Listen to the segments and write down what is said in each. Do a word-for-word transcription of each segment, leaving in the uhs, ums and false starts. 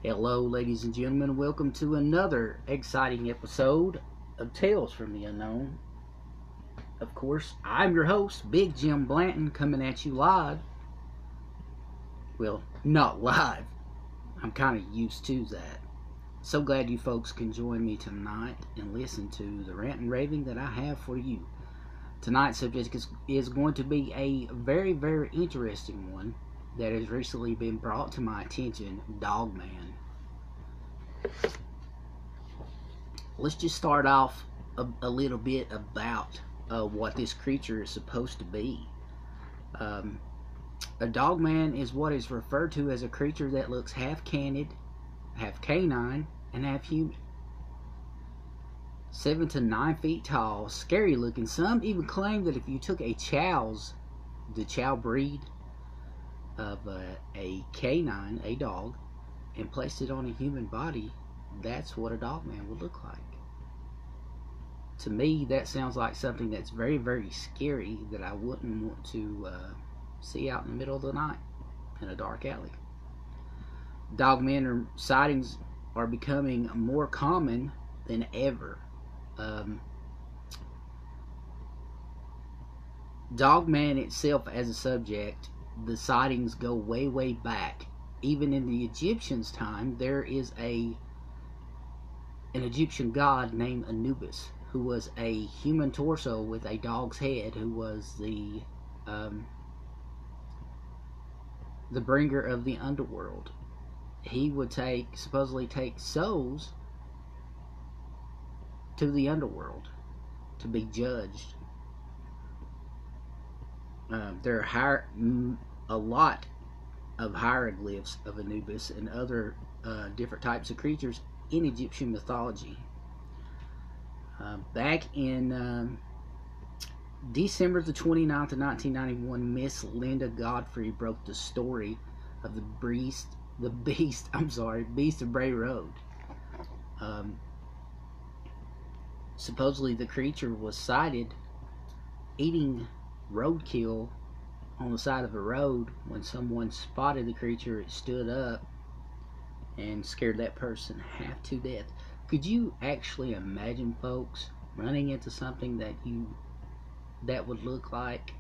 Hello, ladies and gentlemen. Welcome to another exciting episode of Tales from the Unknown. Of course, I'm your host, Big Jim Blanton, coming at you live. Well, not live. I'm kind of used to that. So glad you folks can join me tonight and listen to the rant and raving that I have for you. Tonight's subject is, is going to be a very, very interesting one that has recently been brought to my attention, Dogman. Let's just start off a, a little bit about uh, what this creature is supposed to be. Um, a Dogman is what is referred to as a creature that looks half canid, half canine, and half human. Seven to nine feet tall, scary looking. Some even claim that if you took a Chow's, the Chow breed of a, a canine, a dog, and placed it on a human body, that's what a Dogman would look like. To me, that sounds like something that's very, very scary that I wouldn't want to uh, see out in the middle of the night in a dark alley. Dogmen or sightings are becoming more common than ever. Um, Dogman itself as a subject, the sightings go way, way back. Even in the Egyptians' time, there is a an Egyptian god named Anubis, who was a human torso with a dog's head, who was the um, the bringer of the underworld. He would take, supposedly take souls to the underworld to be judged. Uh, there are higher, a lot of hieroglyphs of Anubis and other uh, different types of creatures in Egyptian mythology. Uh, back in um, December the twenty-ninth of nineteen ninety-one, Miss Linda Godfrey broke the story of the beast, the beast, I'm sorry, Beast of Bray Road. Um, supposedly the creature was sighted eating roadkill on the side of a road. When someone spotted the creature, it stood up and scared that person half to death. Could you actually imagine, folks, running into something that you that would look like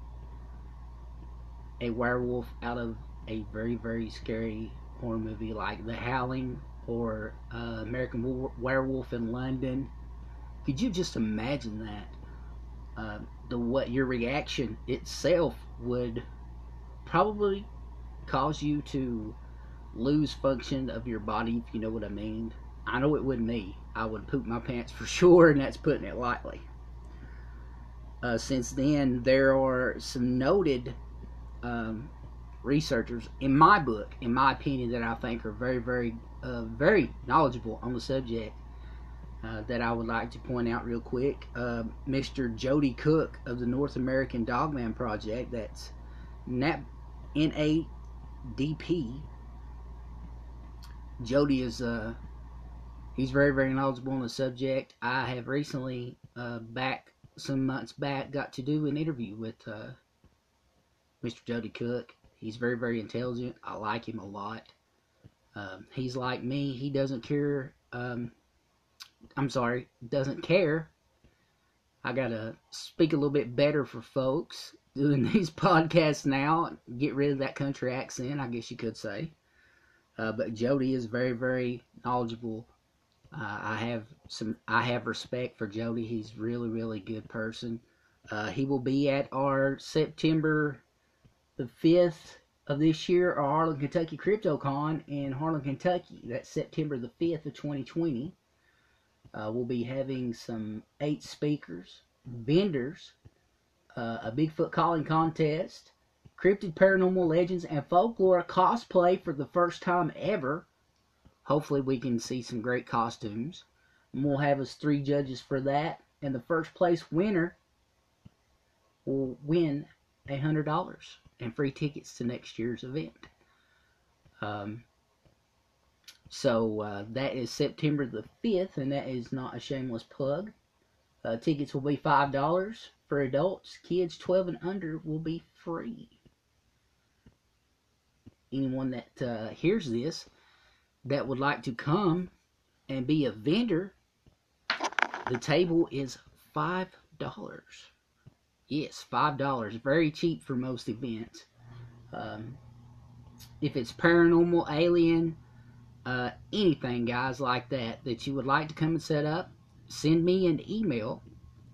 a werewolf out of a very, very scary horror movie like The Howling or uh, American Werewolf in London? Could you just imagine that? Uh, the what your reaction itself would probably cause you to lose function of your body, if you know what I mean. I know it would me. I would poop my pants for sure, and that's putting it lightly. Uh, since then, there are some noted um, researchers, in my book, in my opinion, that I think are very, very, uh, very knowledgeable on the subject. Uh, that I would like to point out real quick. Uh, Mister Jody Cook of the North American Dogman Project, that's N A D P. Jody is, uh, he's very, very knowledgeable on the subject. I have recently, uh, back, some months back, got to do an interview with uh, Mister Jody Cook. He's very, very intelligent. I like him a lot. Um, he's like me. He doesn't care, um, I'm sorry, doesn't care. I gotta speak a little bit better for folks doing these podcasts now. Get rid of that country accent, I guess you could say. Uh, but Jody is very, very knowledgeable. Uh, I have some, I have respect for Jody. He's really, really good person. Uh, he will be at our September the fifth of this year, our Harlan, Kentucky CryptoCon in Harlan, Kentucky. That's September the fifth of twenty twenty. Uh, we'll be having some eight speakers, vendors, uh, a Bigfoot calling contest, cryptid paranormal legends, and folklore cosplay for the first time ever. Hopefully we can see some great costumes. And we'll have us three judges for that. And the first place winner will win one hundred dollars and free tickets to next year's event. Um... So uh, that is September the fifth, and that is not a shameless plug. Uh, tickets will be five dollars for adults. Kids twelve and under will be free. Anyone that uh, hears this that would like to come and be a vendor, the table is five dollars. Yes, five dollars. Very cheap for most events. Um, if it's paranormal, alien, uh, anything, guys, like that, that you would like to come and set up, send me an email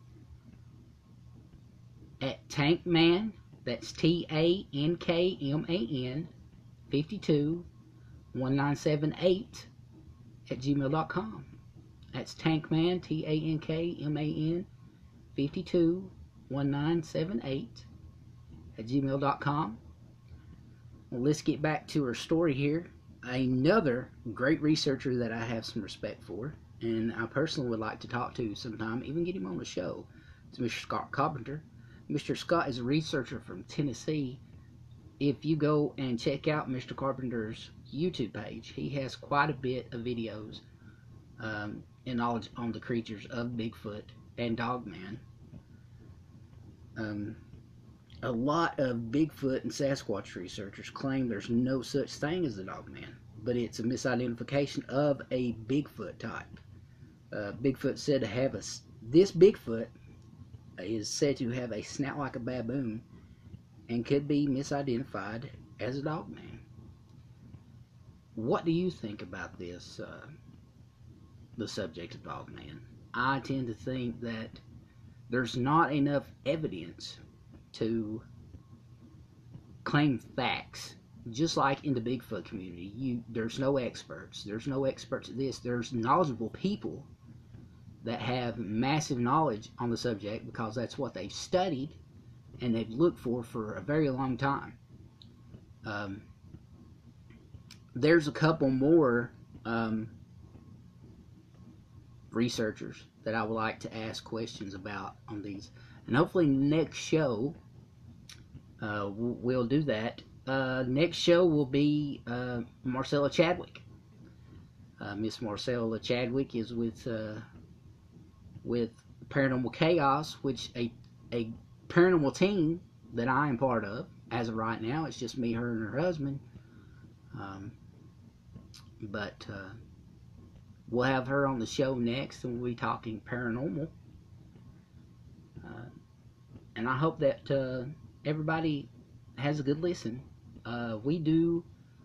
at tankman, that's T A N K M A N, fifty-two, one nine seven eight at gmail dot com. That's tankman, T A N K M A N, fifty-two, one nine seven eight at gmail dot com. Well, let's get back to our story here. Another great researcher that I have some respect for, and I personally would like to talk to sometime, even get him on the show, is Mister Scott Carpenter. Mister Scott is a researcher from Tennessee. If you go and check out Mister Carpenter's YouTube page, he has quite a bit of videos um, and knowledge on the creatures of Bigfoot and Dogman. Um, a lot of Bigfoot and Sasquatch researchers claim there's no such thing as a Dogman, but it's a misidentification of a Bigfoot type. Uh, Bigfoot said to have a this Bigfoot is said to have a snout like a baboon and could be misidentified as a Dogman. What do you think about this, uh, the subject of Dogman? I tend to think that there's not enough evidence to claim facts. Just like in the Bigfoot community, you there's no experts. There's no experts at this. There's knowledgeable people that have massive knowledge on the subject because that's what they've studied and they've looked for for a very long time. Um, there's a couple more um, researchers that I would like to ask questions about on these, and hopefully next show uh, we'll do that. Uh, next show will be uh, Marcella Chadwick. Uh, Miss Marcella Chadwick is with uh, with Paranormal Chaos, which a a paranormal team that I am part of as of right now. It's just me, her, and her husband. Um, but uh, we'll have her on the show next, and we'll be talking paranormal. Uh, and I hope that uh, everybody has a good listen. Uh, we do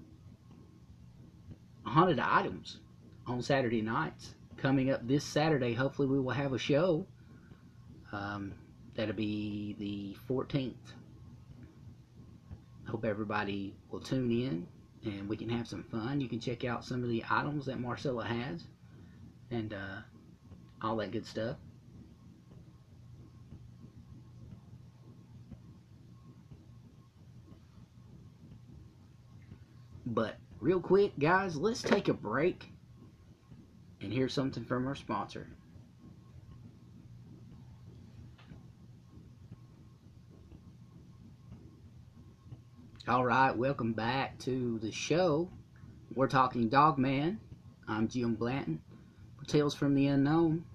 haunted items on Saturday nights. Coming up this Saturday, hopefully we will have a show. Um, that'll be the fourteenth. Hope everybody will tune in and we can have some fun. You can check out some of the items that Marcella has and uh, all that good stuff. But real quick, guys, let's take a break and hear something from our sponsor. Alright, welcome back to the show. We're talking Dogman. I'm Jim Blanton for Tales from the Unknown.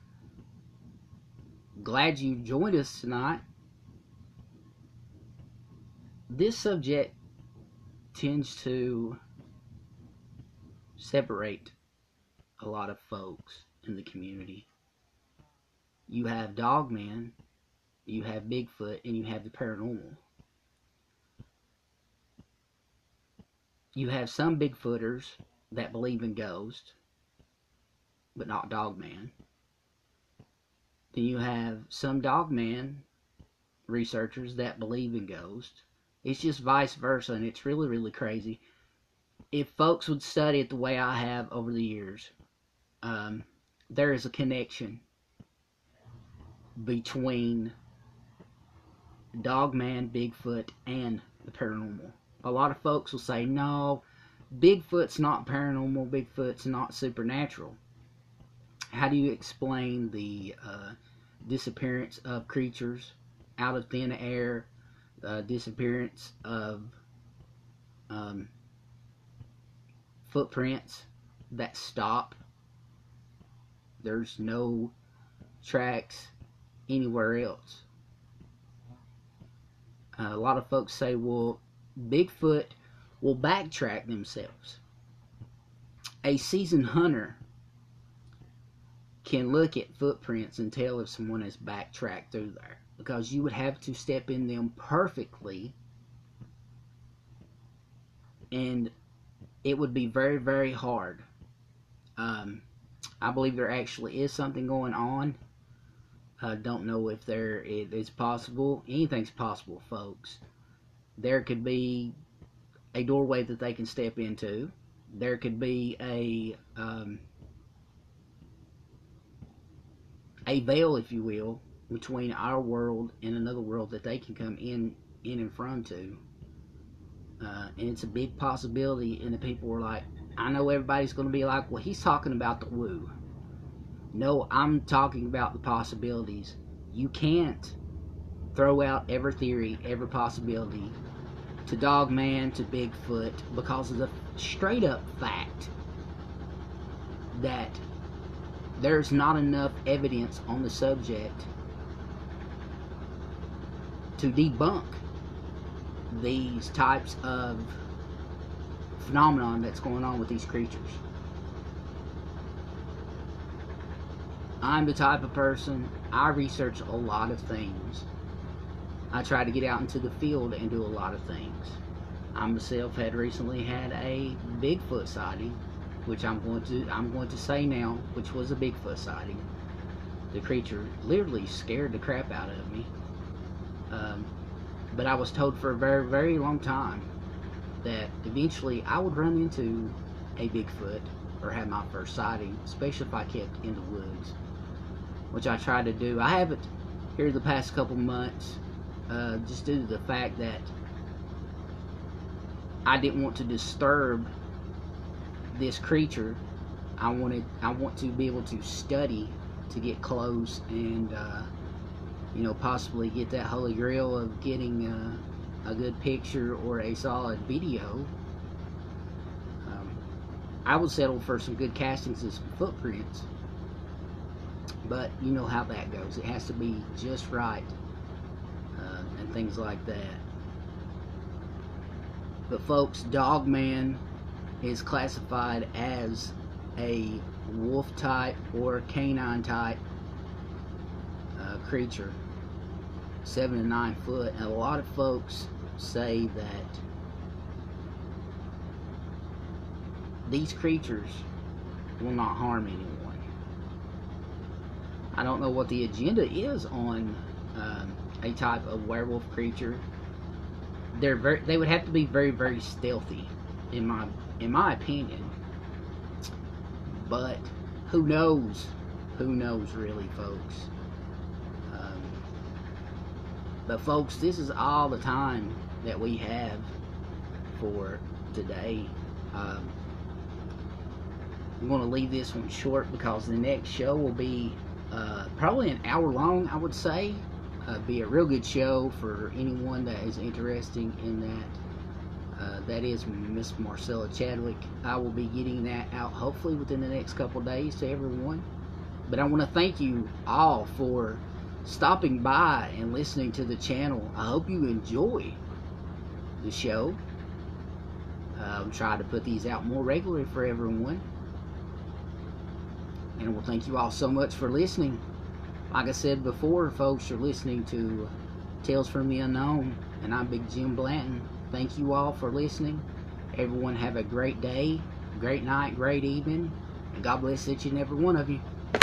Glad you joined us tonight. This subject tends to separate a lot of folks in the community. You have Dogman, you have Bigfoot, and you have the paranormal. You have some Bigfooters that believe in ghosts, but not Dogman. Then you have some Dogman researchers that believe in ghosts. It's just vice versa, and it's really, really crazy. If folks would study it the way I have over the years, um, there is a connection between Dogman, Bigfoot, and the paranormal. A lot of folks will say, no, Bigfoot's not paranormal, Bigfoot's not supernatural. How do you explain the uh, disappearance of creatures out of thin air, uh, disappearance of um, footprints that stop? There's no tracks anywhere else. Uh, a lot of folks say, well, Bigfoot will backtrack themselves. a seasoned hunter can look at footprints and tell if someone has backtracked through there, because you would have to step in them perfectly, and it would be very, very hard. Um, I believe there actually is something going on. I don't know if there it is possible. Anything's possible, folks. There could be a doorway that they can step into. There could be a um, a veil, if you will, between our world and another world that they can come in in and from to. Uh, and it's a big possibility, and the people were like, I know everybody's going to be like, well, he's talking about the woo. No, I'm talking about the possibilities. You can't throw out every theory, every possibility to Dogman, to Bigfoot, because of the straight up fact that there's not enough evidence on the subject to debunk these types of phenomenon that's going on with these creatures. I'm the type of person, I research a lot of things. I try to get out into the field and do a lot of things. I myself had recently had a Bigfoot sighting, which I'm going to I'm going to say now, which was a Bigfoot sighting. The creature literally scared the crap out of me. Um, but I was told for a very, very long time that eventually I would run into a Bigfoot or have my first sighting, especially if I kept in the woods, which I tried to do. I haven't here the past couple months, uh, just due to the fact that I didn't want to disturb this creature. I wanted, I want to be able to study, to get close, and uh, you know, possibly get that holy grail of getting uh, a good picture or a solid video. Um, I would settle for some good castings and some footprints, but you know how that goes. It has to be just right, uh, and things like that. But folks, Dogman is classified as a wolf type or canine type uh, creature, seven to nine foot, and a lot of folks say that these creatures will not harm anyone. I don't know what the agenda is on um, a type of werewolf creature. They're very, they would have to be very, very stealthy, in my in my opinion. But who knows? Who knows, really, folks? Um, but folks, this is all the time that we have for today. Um, I'm going to leave this one short because the next show will be uh, probably an hour long, I would say. Uh, be a real good show for anyone that is interested in that. Uh, that is Miss Marcella Chadwick. I will be getting that out hopefully within the next couple days to everyone. But I want to thank you all for stopping by and listening to the channel. I hope you enjoy the show. Uh, I'm trying to put these out more regularly for everyone. And we'll thank you all so much for listening. Like I said before, folks, you're listening to Tales from the Unknown, and I'm Big Jim Blanton. Thank you all for listening. Everyone have a great day, great night, great evening, and God bless each and every one of you.